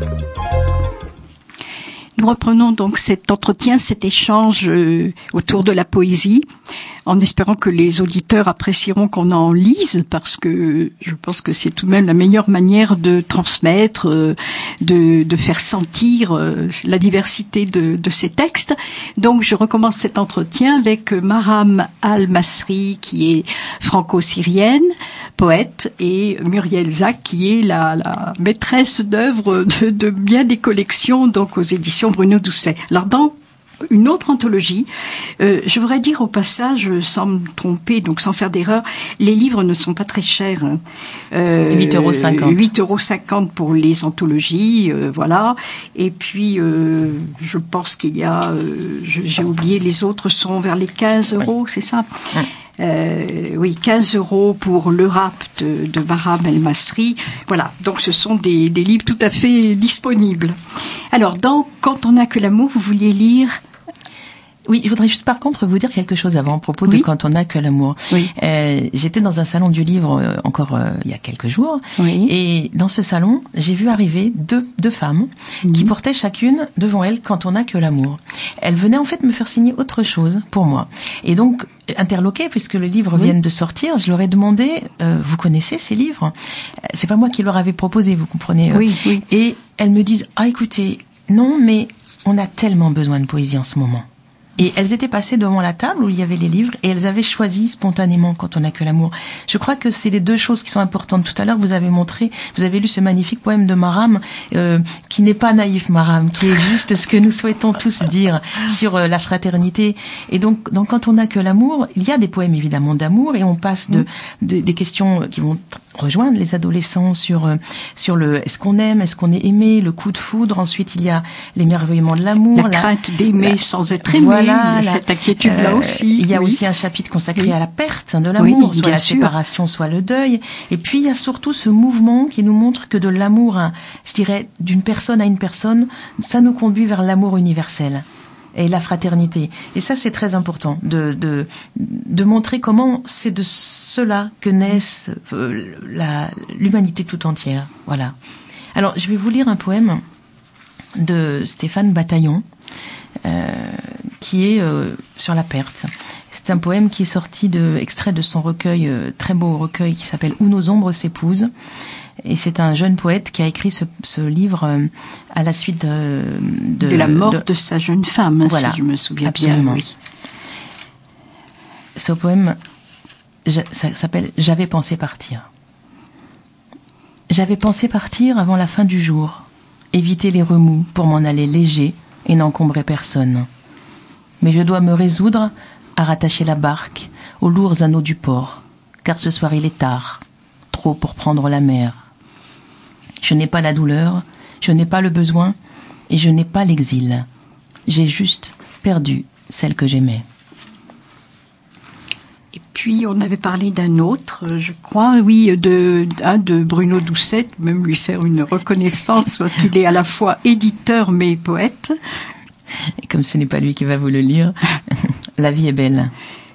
Nous reprenons donc cet entretien, cet échange euh, autour de la poésie, en espérant que les auditeurs apprécieront qu'on en lise, parce que je pense que c'est tout de même la meilleure manière de transmettre, euh, de, de faire sentir euh, la diversité de, de ces textes. Donc je recommence cet entretien avec Maram Al-Masri, qui est franco-syrienne, poète, et Muriel Zac, qui est la, la maîtresse d'œuvre de, de bien des collections, donc aux éditions Bruno Doucet. Alors dans une autre anthologie, euh, je voudrais dire au passage, sans me tromper, donc sans faire d'erreur, les livres ne sont pas très chers. Hein. Euh, huit euros cinquante. huit euros cinquante pour les anthologies, euh, voilà. Et puis, euh, je pense qu'il y a, euh, je, j'ai oublié, les autres sont vers les quinze euros, oui. C'est ça? Oui. Euh, oui, quinze euros pour le rap de, de Maram El-Masri. Voilà, donc ce sont des, des livres tout à fait disponibles. Alors, dans Quand on n'a que l'amour, vous vouliez lire... Oui, je voudrais juste par contre vous dire quelque chose avant à propos oui. de Quand on n'a que l'amour. Oui. Euh, j'étais dans un salon du livre euh, encore euh, il y a quelques jours, oui. et dans ce salon, j'ai vu arriver deux deux femmes mmh. qui portaient chacune devant elles Quand on n'a que l'amour. Elles venaient en fait me faire signer autre chose pour moi. Et donc interloquée, puisque le livre oui. vient de sortir, je leur ai demandé euh, vous connaissez ces livres? C'est pas moi qui leur avais proposé, vous comprenez? Oui, oui. Et elles me disent ah écoutez, non, mais on a tellement besoin de poésie en ce moment. Et elles étaient passées devant la table où il y avait les livres et elles avaient choisi spontanément Quand on n'a que l'amour. Je crois que c'est les deux choses qui sont importantes. Tout à l'heure, vous avez montré, vous avez lu ce magnifique poème de Maram, euh, qui n'est pas naïf, Maram, qui est juste ce que nous souhaitons tous dire sur euh, la fraternité. Et donc, dans Quand on n'a que l'amour, il y a des poèmes évidemment d'amour et on passe de, de des questions qui vont rejoindre les adolescents sur euh, sur le est-ce qu'on aime, est-ce qu'on est aimé, le coup de foudre. Ensuite, il y a l'émerveillement de l'amour, la, la crainte d'aimer la, sans être aimé, voilà, cette la, inquiétude-là euh, aussi. Il y a oui. aussi un chapitre consacré oui. à la perte de oui, l'amour, soit la sûr. séparation, soit le deuil. Et puis, il y a surtout ce mouvement qui nous montre que de l'amour, hein, je dirais, d'une personne à une personne, ça nous conduit vers l'amour universel et la fraternité. Et ça, c'est très important de de de montrer comment c'est de cela que naissent euh, la l'humanité tout entière. Voilà. Alors, je vais vous lire un poème de Stéphane Bataillon, euh, qui est euh, sur la perte. C'est un poème qui est sorti de extrait de son recueil, euh, très beau recueil qui s'appelle Où nos ombres s'épousent. Et c'est un jeune poète qui a écrit ce, ce livre euh, à la suite de, de, de la mort de, de, de sa jeune femme, voilà, si je me souviens absolument. bien. Oui. Ce poème, je, ça s'appelle « J'avais pensé partir ». J'avais pensé partir avant la fin du jour, éviter les remous pour m'en aller léger et n'encombrer personne. Mais je dois me résoudre à rattacher la barque aux lourds anneaux du port, car ce soir il est tard, trop pour prendre la mer. Je n'ai pas la douleur, je n'ai pas le besoin, et je n'ai pas l'exil. J'ai juste perdu celle que j'aimais. Et puis, on avait parlé d'un autre, je crois, oui, de, hein, de Bruno Doucet, même lui faire une reconnaissance, parce qu'il est à la fois éditeur mais poète. Et comme ce n'est pas lui qui va vous le lire, La vie est belle.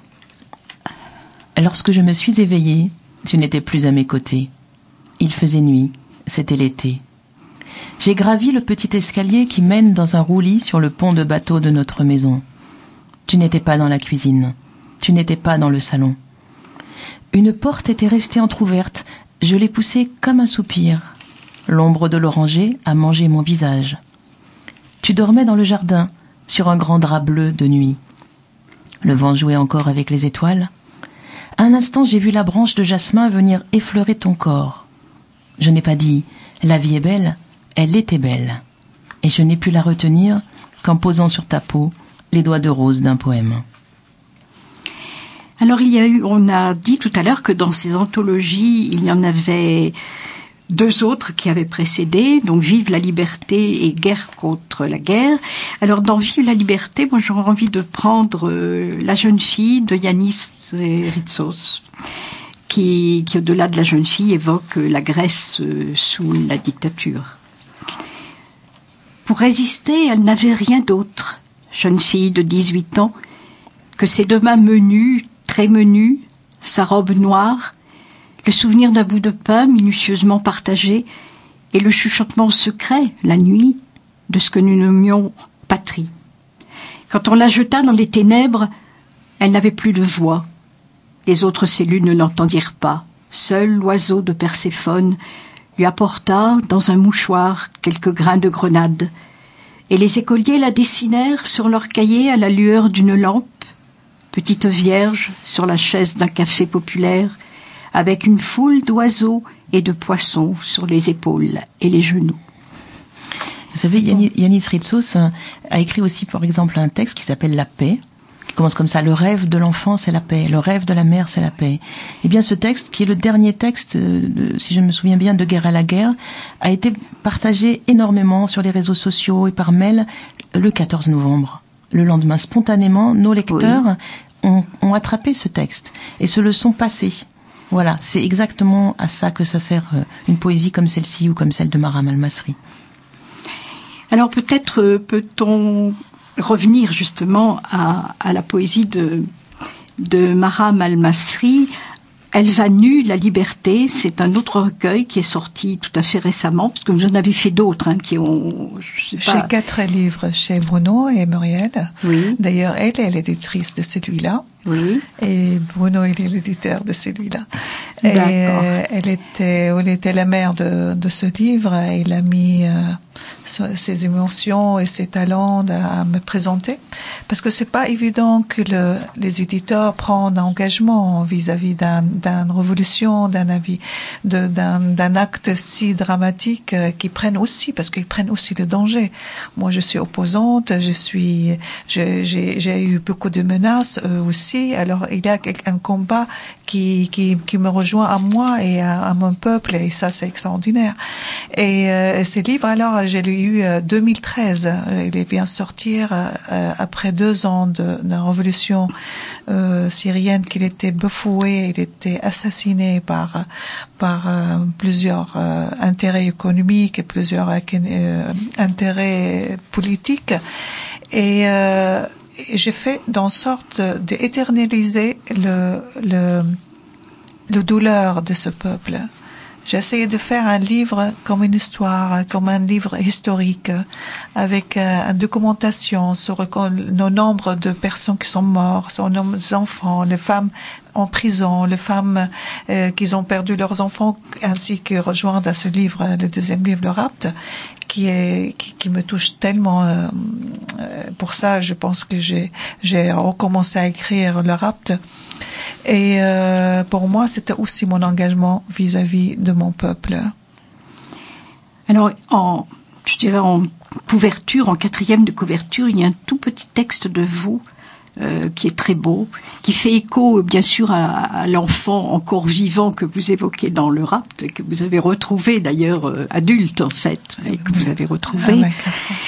Lorsque je me suis éveillée, tu n'étais plus à mes côtés. Il faisait nuit, c'était l'été. J'ai gravi le petit escalier qui mène dans un roulis sur le pont de bateau de notre maison. Tu n'étais pas dans la cuisine. Tu n'étais pas dans le salon. Une porte était restée entr'ouverte. Je l'ai poussée comme un soupir. L'ombre de l'oranger a mangé mon visage. Tu dormais dans le jardin, sur un grand drap bleu de nuit. Le vent jouait encore avec les étoiles. Un instant, j'ai vu la branche de jasmin venir effleurer ton corps. Je n'ai pas dit « La vie est belle », elle était belle. Et je n'ai pu la retenir qu'en posant sur ta peau les doigts de rose d'un poème. Alors, il y a eu, on a dit tout à l'heure que dans ces anthologies, il y en avait deux autres qui avaient précédé, donc Vive la liberté et Guerre contre la guerre. Alors, dans Vive la liberté, moi, j'aurais envie de prendre euh, La jeune fille de Yanis Ritsos, qui, qui, au-delà de la jeune fille, évoque la Grèce euh, sous la dictature. Pour résister, elle n'avait rien d'autre, jeune fille de dix-huit ans, que ses deux mains menues, très menues, sa robe noire, le souvenir d'un bout de pain minutieusement partagé et le chuchotement secret, la nuit, de ce que nous nommions patrie. Quand on la jeta dans les ténèbres, elle n'avait plus de voix. Les autres cellules ne l'entendirent pas. Seul l'oiseau de Perséphone lui apporta dans un mouchoir quelques grains de grenade. Et les écoliers la dessinèrent sur leur cahier à la lueur d'une lampe, petite vierge sur la chaise d'un café populaire, avec une foule d'oiseaux et de poissons sur les épaules et les genoux. Vous savez, Yanis, Yanis Ritsos a écrit aussi, par exemple, un texte qui s'appelle La paix, qui commence comme ça: le rêve de l'enfant, c'est la paix, le rêve de la mère, c'est la paix. Eh bien, ce texte, qui est le dernier texte, de, si je me souviens bien, de Guerre à la guerre, a été partagé énormément sur les réseaux sociaux et par mail le quatorze novembre. Le lendemain, spontanément, nos lecteurs oui. ont, ont attrapé ce texte et se le sont passés. Voilà, c'est exactement à ça que ça sert une poésie comme celle-ci ou comme celle de Maram Al-Masri. Alors peut-être peut-on revenir justement à, à la poésie de, de Maram Al-Masri. Elle va nue, la liberté, c'est un autre recueil qui est sorti tout à fait récemment, parce que vous en avez fait d'autres, hein, qui ont... Je sais pas... J'ai quatre livres chez Bruno et Muriel. Oui. D'ailleurs, elle est l'éditrice de celui-là. Oui. Et Bruno, il est l'éditeur de celui-là. Et euh, elle était, elle était la mère de, de ce livre. Et il a mis euh, ses émotions et ses talents à, à me présenter, parce que c'est pas évident que le, les éditeurs prennent un engagement vis-à-vis d'un, d'une révolution, d'un avis, de, d'un, d'un acte si dramatique, euh, qu'ils prennent aussi, parce qu'ils prennent aussi le danger. Moi, je suis opposante, je suis, je, j'ai, j'ai eu beaucoup de menaces eux aussi. Alors, il y a un combat qui, qui, qui me rejoint à moi et à, à mon peuple, et ça, c'est extraordinaire. Et euh, ces livres, alors, j'ai lu en deux mille treize. Il vient sortir euh, après deux ans de, de la révolution euh, syrienne, qu'il était bafoué, il était assassiné par par euh, plusieurs euh, intérêts économiques et plusieurs euh, intérêts politiques. Et euh, j'ai fait dans sorte d'éternaliser le, le, le douleur de ce peuple. J'ai essayé de faire un livre comme une histoire, comme un livre historique, avec euh, une documentation sur le nombre de personnes qui sont mortes, sur le nombre d'enfants, les femmes en prison, les femmes euh, qui ont perdu leurs enfants, ainsi que rejoindre à ce livre, le deuxième livre, Le Rapt, qui est qui, qui me touche tellement. Euh, pour ça, je pense que j'ai j'ai recommencé à écrire Le Rapt. Et euh, pour moi, c'était aussi mon engagement vis-à-vis de mon peuple. Alors, en, je dirais en couverture, en quatrième de couverture, il y a un tout petit texte de vous euh, qui est très beau, qui fait écho, bien sûr, à, à l'enfant encore vivant que vous évoquez dans Le Rapt, que vous avez retrouvé d'ailleurs euh, adulte en fait, et que vous avez retrouvé. Ah,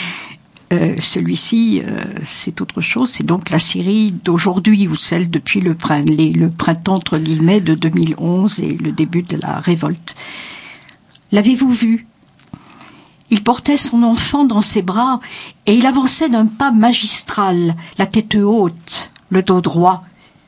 Euh, celui-ci, euh, c'est autre chose. C'est donc la Syrie d'aujourd'hui, ou celle depuis le, prin- les, le printemps, entre guillemets, de deux mille onze et le début de la révolte. L'avez-vous vu ? Il portait son enfant dans ses bras et il avançait d'un pas magistral, la tête haute, le dos droit.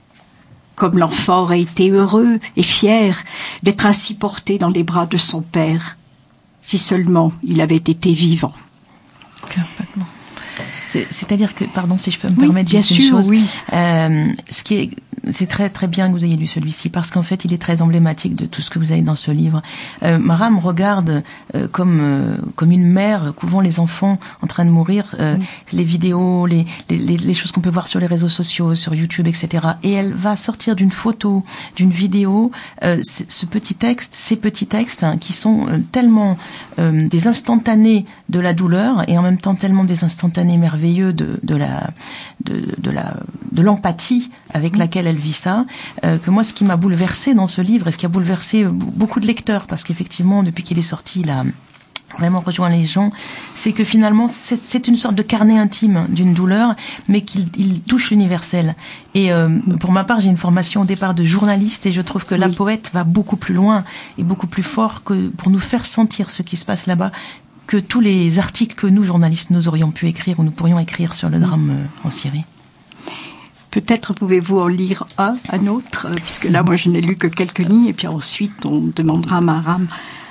Comme l'enfant aurait été heureux et fier d'être ainsi porté dans les bras de son père, si seulement il avait été vivant. Complètement. C'est, c'est-à-dire que, pardon, si je peux me oui, permettre juste sûr, une chose, oui. euh, ce qui est, c'est très très bien que vous ayez lu celui-ci, parce qu'en fait, il est très emblématique de tout ce que vous avez dans ce livre. Euh, Maram regarde euh, comme euh, comme une mère couvant les enfants en train de mourir, euh, oui. les vidéos, les, les les choses qu'on peut voir sur les réseaux sociaux, sur YouTube, et cetera. Et elle va sortir d'une photo, d'une vidéo, euh, ce petit texte, ces petits textes hein, qui sont euh, tellement euh, des instantanés de la douleur et en même temps tellement des instantanés merveilleux de de la de de la de l'empathie avec laquelle elle vit ça, euh, que moi, ce qui m'a bouleversée dans ce livre, et ce qui a bouleversé beaucoup de lecteurs, parce qu'effectivement, depuis qu'il est sorti, il a vraiment rejoint les gens, c'est que finalement, c'est, c'est une sorte de carnet intime d'une douleur, mais qu'il il touche l'universel. Et euh, pour ma part, j'ai une formation au départ de journaliste, et je trouve que oui. la poète va beaucoup plus loin et beaucoup plus fort que pour nous faire sentir ce qui se passe là-bas, que tous les articles que nous, journalistes, nous aurions pu écrire ou nous pourrions écrire sur le drame euh, en Syrie. Peut-être pouvez-vous en lire un, un autre, puisque là, moi, je n'ai lu que quelques lignes, et puis ensuite, on demandera à Maram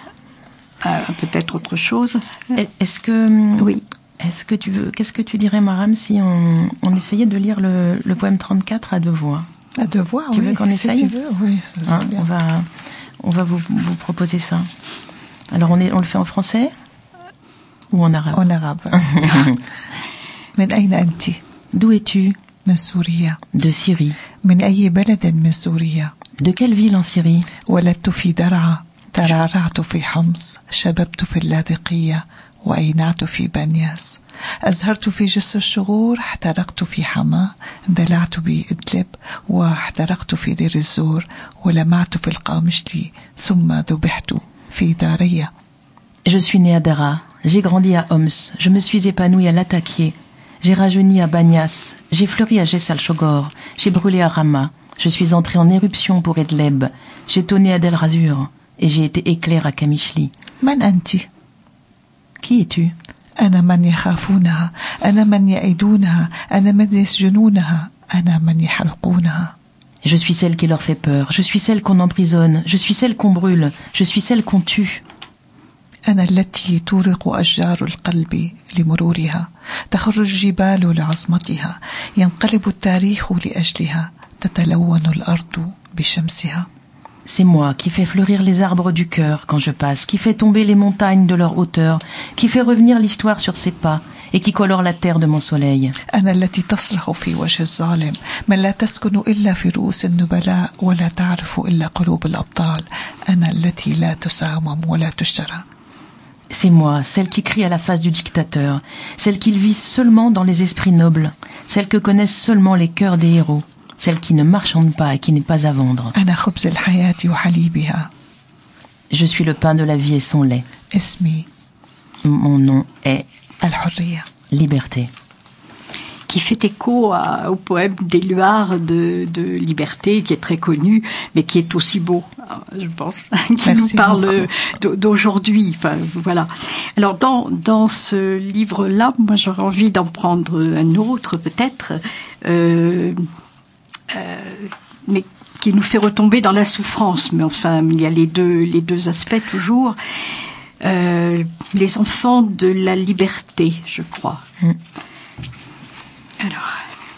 euh, peut-être autre chose. Est-ce que, oui. Est-ce que tu veux, qu'est-ce que tu dirais, Maram, si on, on essayait de lire le, le poème trente-quatre à deux voix? À deux voix, tu oui. veux qu'on essaye? Si tu veux, oui, ça serait hein, bien. On va, on va vous, vous proposer ça. Alors, on est, on le fait en français ou en arabe? En arabe. من أين أنت؟ D'où es-tu? من سوريا. De Syrie. من أي بلد من سوريا؟ De quelle ville en Syrie? ولدت في درعا، ترعرعت في حمص، شببت في اللاذقية، وأينعت في بنياس، أزهرت في جسر الشغور، احترقت في حما، اندلعت بإدلب، واحترقت في دير الزور، ولمعت في القامشلي، ثم ذبحت في داريا. Je suis née à Dara, j'ai grandi à Homs, je me suis épanouie à Latakié, j'ai rajeuni à Banias, j'ai fleuri à Jessal Shogor, j'ai brûlé à Rama, je suis entrée en éruption pour Edleb, j'ai tonné à Del Razur, et j'ai été éclair à Kamishli. من أنت؟ Qui es-tu? أنا من يخافونها، أنا من يأيدونها، أنا من يسجنونها، أنا من يحرقونها. Je suis celle qui leur fait peur, je suis celle qu'on emprisonne, je suis celle qu'on brûle, je suis celle qu'on tue. أنا التي تورق أشجار القلب لمرورها، تخرج الجبال لعظمتها، ينقلب التاريخ لأجلها، تتلون الأرض بشمسها. C'est moi qui fais fleurir les arbres du cœur quand je passe, qui fait tomber les montagnes de leur hauteur, qui fait revenir l'histoire sur ses pas et qui colore la terre de mon soleil. أنا التي تصرخ في وجه الظالم من لا تسكن إلا في رؤوس النبلاء ولا تعرف إلا قلوب الأبطال أنا التي لا تساوم ولا تشترى. C'est moi, celle qui crie à la face du dictateur, celle qui vit seulement dans les esprits nobles, celle que connaissent seulement les cœurs des héros, celle qui ne marchande pas et qui n'est pas à vendre. أنا خبز الحياة وحليبها. Je suis le pain de la vie et son lait. اسمي Mon nom est الحرية. Liberté. Qui fait écho à, au poème d'Éluard de, de Liberté, qui est très connu, mais qui est aussi beau, je pense, qui Merci nous parle beaucoup. d'aujourd'hui. Enfin, voilà. Alors, dans, dans ce livre-là, moi, j'aurais envie d'en prendre un autre, peut-être, euh, euh, mais qui nous fait retomber dans la souffrance. Mais enfin, il y a les deux, les deux aspects toujours. Euh, les enfants de la liberté, je crois. Mm. Alors,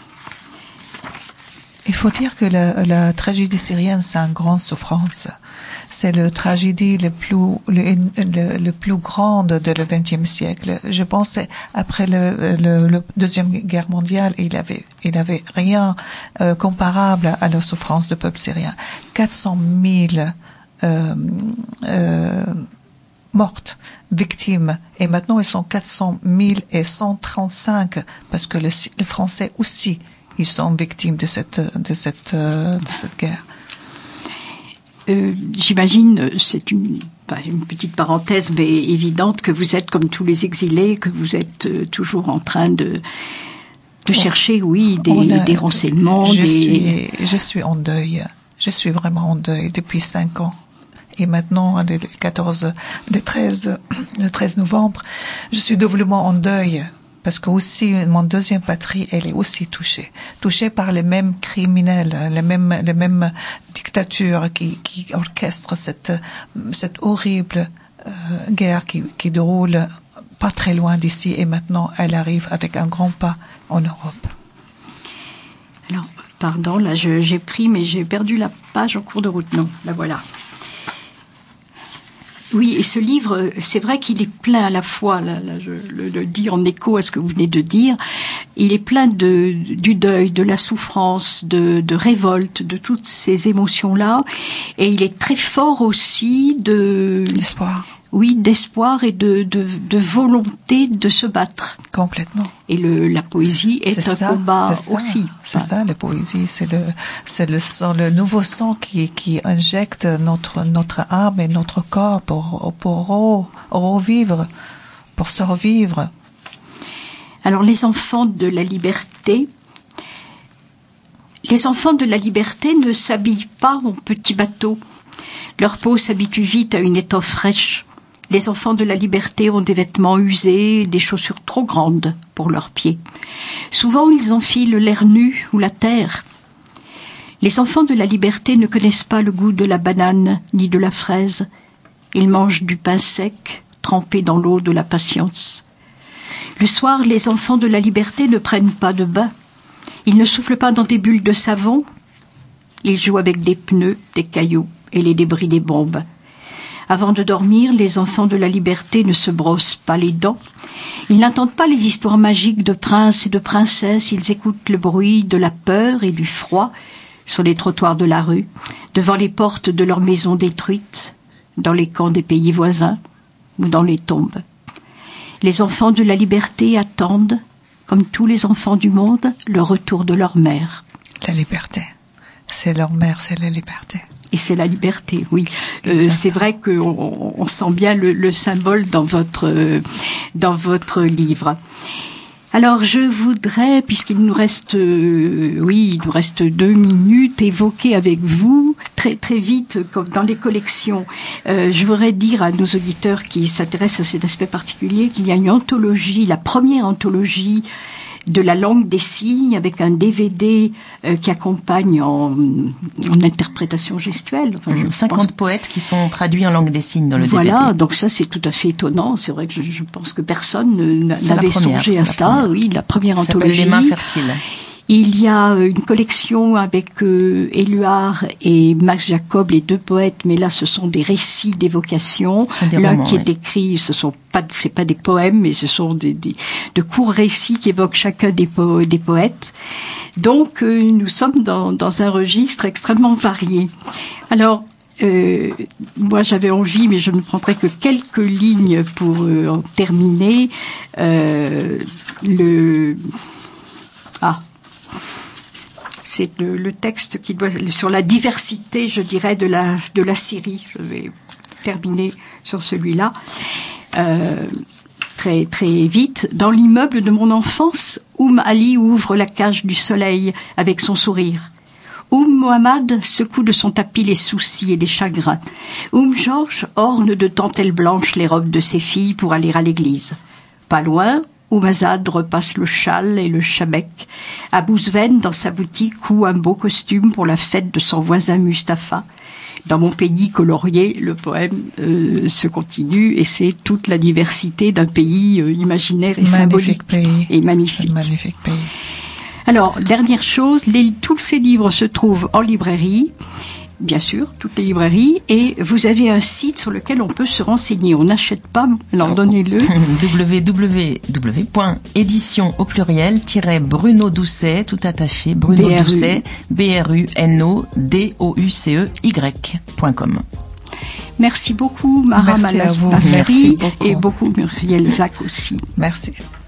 il faut dire que la, la tragédie syrienne, c'est une grande souffrance. C'est la tragédie le plus, le, le, le plus grande de le vingtième siècle. Je pense après le, le, le deuxième guerre mondiale, il avait, il avait rien euh, comparable à la souffrance du peuple syrien. quatre cent mille euh, euh, mortes, victimes, et maintenant ils sont quatre cent mille et cent trente-cinq parce que le, les Français aussi ils sont victimes de cette de cette euh, de cette guerre. Euh, j'imagine, c'est une, une petite parenthèse, mais évidente, que vous êtes comme tous les exilés, que vous êtes euh, toujours en train de de chercher, oui, des, a, des renseignements. Je des... suis je suis en deuil. Je suis vraiment en deuil depuis cinq ans. Et maintenant, le quatorze, le treize, le treize novembre, je suis doublement en deuil parce que aussi mon deuxième patrie, elle est aussi touchée, touchée par les mêmes criminels, les mêmes, les mêmes dictatures qui, qui orchestrent cette, cette horrible euh, guerre qui, qui déroule pas très loin d'ici. Et maintenant, elle arrive avec un grand pas en Europe. Alors, pardon, là, je, j'ai pris, mais j'ai perdu la page en cours de route. Non, la voilà. Oui, et ce livre, c'est vrai qu'il est plein à la fois, là, là, je le, le dis en écho à ce que vous venez de dire, il est plein de, du deuil, de la souffrance, de, de révolte, de toutes ces émotions-là, et il est très fort aussi de... L'espoir. Oui, d'espoir et de, de, de volonté de se battre. Complètement. Et le, la poésie est, c'est un ça, combat c'est aussi. C'est enfin. ça, la poésie, c'est le, c'est le sang, le nouveau sang qui, qui injecte notre, notre âme et notre corps pour, pour re, revivre, pour survivre. Alors, les enfants de la liberté, les enfants de la liberté ne s'habillent pas en petits bateaux. Leur peau s'habitue vite à une étoffe fraîche. Les enfants de la liberté ont des vêtements usés, des chaussures trop grandes pour leurs pieds. Souvent, ils enfilent l'air nu ou la terre. Les enfants de la liberté ne connaissent pas le goût de la banane ni de la fraise. Ils mangent du pain sec, trempé dans l'eau de la patience. Le soir, les enfants de la liberté ne prennent pas de bain. Ils ne soufflent pas dans des bulles de savon. Ils jouent avec des pneus, des cailloux et les débris des bombes. Avant de dormir, les enfants de la liberté ne se brossent pas les dents. Ils n'entendent pas les histoires magiques de princes et de princesses. Ils écoutent le bruit de la peur et du froid sur les trottoirs de la rue, devant les portes de leurs maisons détruites, dans les camps des pays voisins ou dans les tombes. Les enfants de la liberté attendent, comme tous les enfants du monde, le retour de leur mère. La liberté. C'est leur mère, c'est la liberté. Et c'est la liberté, oui. Euh, c'est vrai qu'on on sent bien le, le symbole dans votre euh, dans votre livre. Alors, je voudrais, puisqu'il nous reste, euh, oui, il nous reste deux minutes, évoquer avec vous très très vite, comme dans les collections. Euh, je voudrais dire à nos auditeurs qui s'intéressent à cet aspect particulier qu'il y a une anthologie, la première anthologie de la langue des signes, avec un D V D euh, qui accompagne en, en interprétation gestuelle. Enfin, je cinquante pense... poètes qui sont traduits en langue des signes dans le voilà, D V D. Voilà, donc ça c'est tout à fait étonnant. C'est vrai que je, je pense que personne n'avait songé à ça. Oui, la première ça anthologie. Ça s'appelle Les mains fertiles. Il y a une collection avec euh, Éluard et Max Jacob, les deux poètes, mais là ce sont des récits d'évocation. L'un romans, qui ouais. est écrit, ce sont pas, c'est pas des poèmes, mais ce sont des, des de courts récits qui évoquent chacun des, po- des poètes. Donc euh, nous sommes dans, dans un registre extrêmement varié. Alors Euh, moi, j'avais envie, mais je ne prendrai que quelques lignes pour euh, en terminer. Euh, le ah, c'est le, le texte qui doit sur la diversité, je dirais, de la de la Syrie. Je vais terminer sur celui-là. Euh, très très vite. Dans l'immeuble de mon enfance, Oum Ali ouvre la cage du soleil avec son sourire. Oum Mohammad secoue de son tapis les soucis et les chagrins. Oum Georges orne de dentelle blanche les robes de ses filles pour aller à l'église. Pas loin, Oum Azad repasse le châle et le chabec. Abou Sven, dans sa boutique, coud un beau costume pour la fête de son voisin Mustapha. Dans mon pays colorié, le poème euh, se continue et c'est toute la diversité d'un pays euh, imaginaire et magnifique symbolique. Pays. Et magnifique. Un magnifique pays. Alors, dernière chose, les, tous ces livres se trouvent en librairie, bien sûr, toutes les librairies, et vous avez un site sur lequel on peut se renseigner. On n'achète pas, alors donnez-le. w w w point édition au pluriel Bruno Doucet, tout attaché, Bruno B R U. Doucet, B R U N O D O U C E Y point com. Merci beaucoup, Mara Merci à vous. Malasri, Merci beaucoup. Et beaucoup Muriel Zac aussi. Merci.